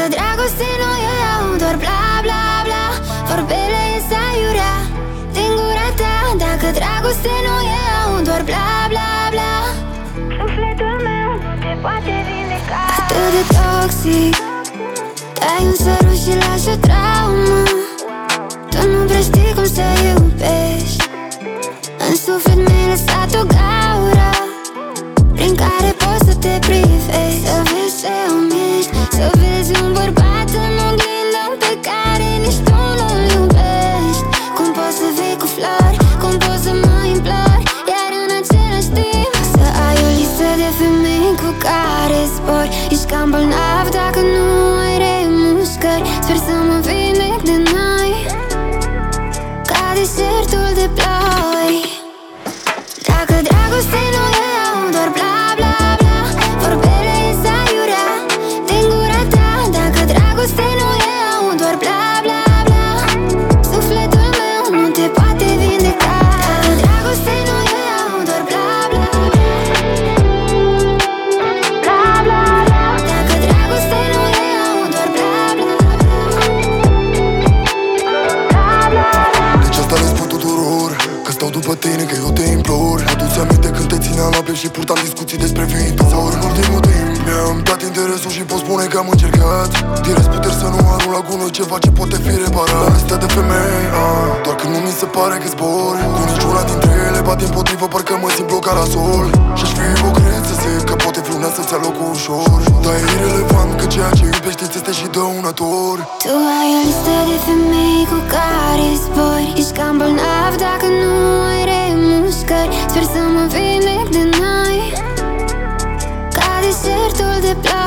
Dacă dragoste nu e doar bla bla bla, vorbele ies aiurea din gura ta. Dacă dragoste nu e doar bla bla bla, sufletul meu nu te poate vindeca. Atât de toxic, dai un sărut și lași o traumă. Tu nu prea știi cum să iubești, în suflet mi-ai lăsat o gaură prin care poți să te privești. Să vezi ce om ești, să vezi un bărbat în oglindă pe care nici tu nu-l iubești. Cum poți să vii cu flori, cum poți să mă implori, iar în același timp să ai o listă de femei cu care zbori. Ești cam bolnav dacă nu ai remușcări. Sper să mă vindec de noi, ca desertul de ploi. Dacă dragoste nu e doar bla bla bla, vorbele ies aiurea din gura ta. Dacă dragoste nu e doar bla bla bla, sufletul meu nu te poate vindeca. Dacă dragoste nu e doar bla bla bla, bla bla bla. Dacă dragoste nu e doar bla bla bla, bla bla. Deci asta le spun tuturor, că stau după tine, că eu te implor. Adu-ți aminte când te țineam la piept și purtam discuții despre viitor. În ultimul timp mi-am dat interesul și pot spune că am încercat din răzputeri să nu arunc la gunoi ceva ce poate fi reparat. La lista de femei, doar când nu mi se pare că zbor, cu niciuna dintre ele bat împotrivă, parcă mă simt blocat la sol. Și-aș fi ipocrit să zic că poate vreuna să-ți ia locul ușor, dar e irelevant că ceea ce iubești îți este și dăunător. Tu ai o listă de femei cu care zbori. Ești cam bolnav dacă nu ai remușcări. Sper să mă vindec de noi, ca desertul de ploi.